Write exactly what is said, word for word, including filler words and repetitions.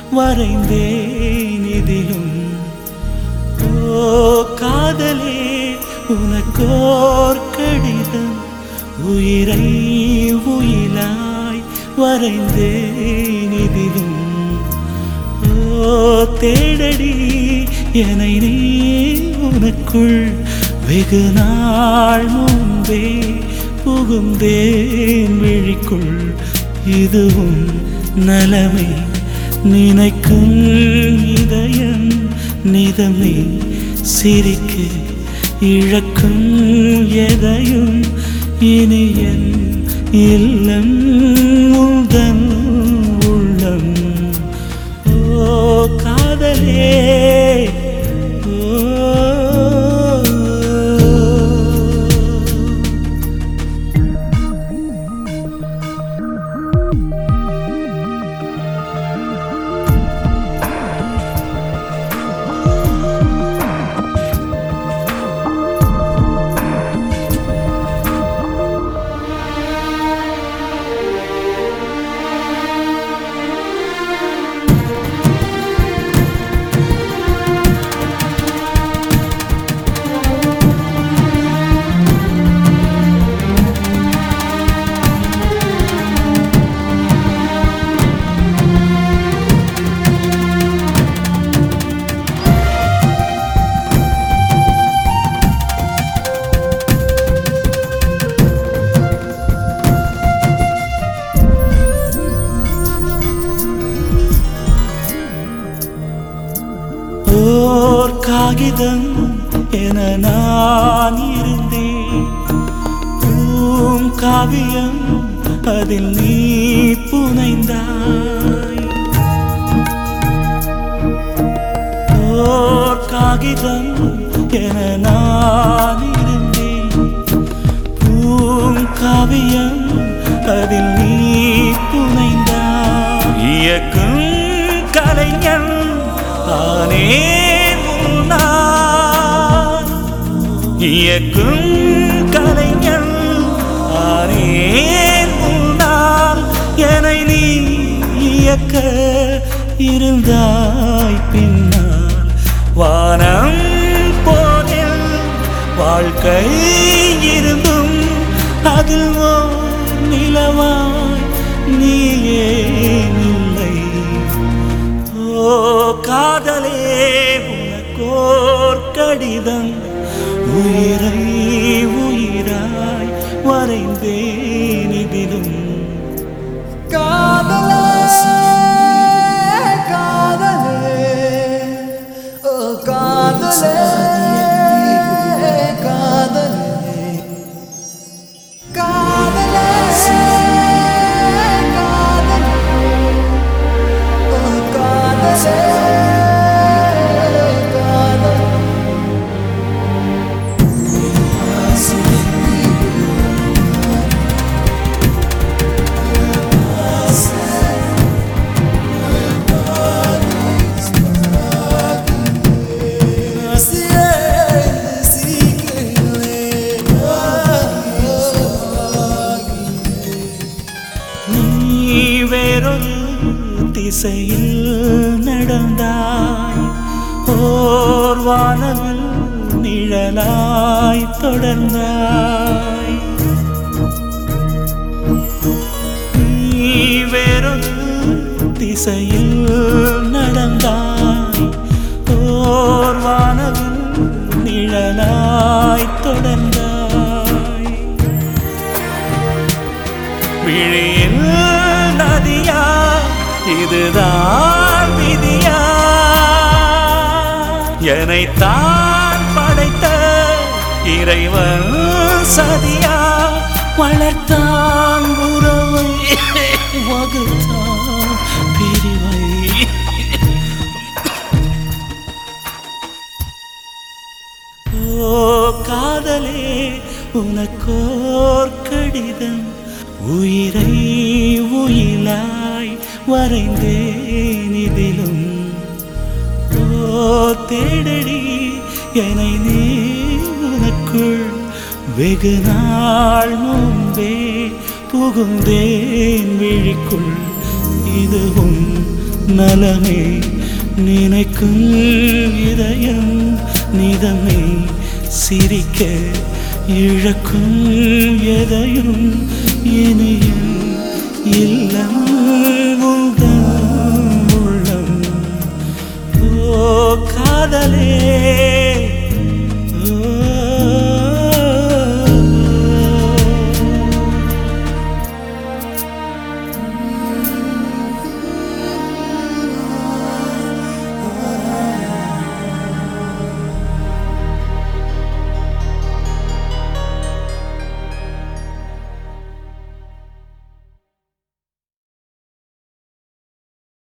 வரைந்தேன் இதிலும். ஓ காதலே உனக்கோர் கடிதம், உயிரை உயிலாய் வரைந்தேன் இதிலும். ஓ தேடடி என்னை நீ உனக்குள், வெகு நாள் முன்பே புகுந்தேன் விழிக்குள். இதுவும் நலமே நினைக்கும் இதயம் நிதமே, சிரிக்க இழக்கும் எதையும் இனி என் இல்லம் உந்தன் உள்ளம். ஓ காதலே ஓர் காகிதம் என நான் இருந்தேன், பூம் காவியம் அதில் நீ புனைந்தாய். ஓர் காகிதம் என நான் இருந்தேன், பூம் காவியம் அதில் நீ புனைந்தாய். இயக்கும் கலைஞன் ஆனேன் முன்னால், இயக்கும் கலைஞன் ஆனேன் முன்னால். என்னை நீ இயக்க இருந்தாய் பின்னால். வானம் போதில் வாழ்க்கை இருந்தும் அதில் நிலவாய் நீயே இல்லை. ஓ காதலே உனக்கோர் கடிதம், உயிரை உயிராய் வரைந்தேன் இதிலும். காதலே காதலே ஓ காதலே காதலே காதலே வேறொரு திசையில் நடந்தாய், ஓர் வானவில் நிழலாய் தொடர்ந்தாய். நீ வேறொரு திசையில் நடந்தாய், ஓர் வானவில் நிழலாய் தொடர்ந்தாய். விழியில் நதியா இதுதான் விதியா, என்னைத்தான் படைத்த இறைவன் சதியா. வளர்த்தான் உறவை வகுத்தான் பிரிவை. ஓ காதலே உனக்கோர் கடிதம், உயிரை உயிலாய் வரைந்தேன் இதிலும். ஓ தேடடி என்னை நீ உனக்குள், வெகு நாள் முன்பே புகுந்தேன் விழிக்குள். இதுவும் நலமே நினைக்கும் இதயம் நிதமே சிரிக்க இழக்கும் எதையும் இனியும் இல்லம் உந்தன் உள்ளம். ஓ காதலே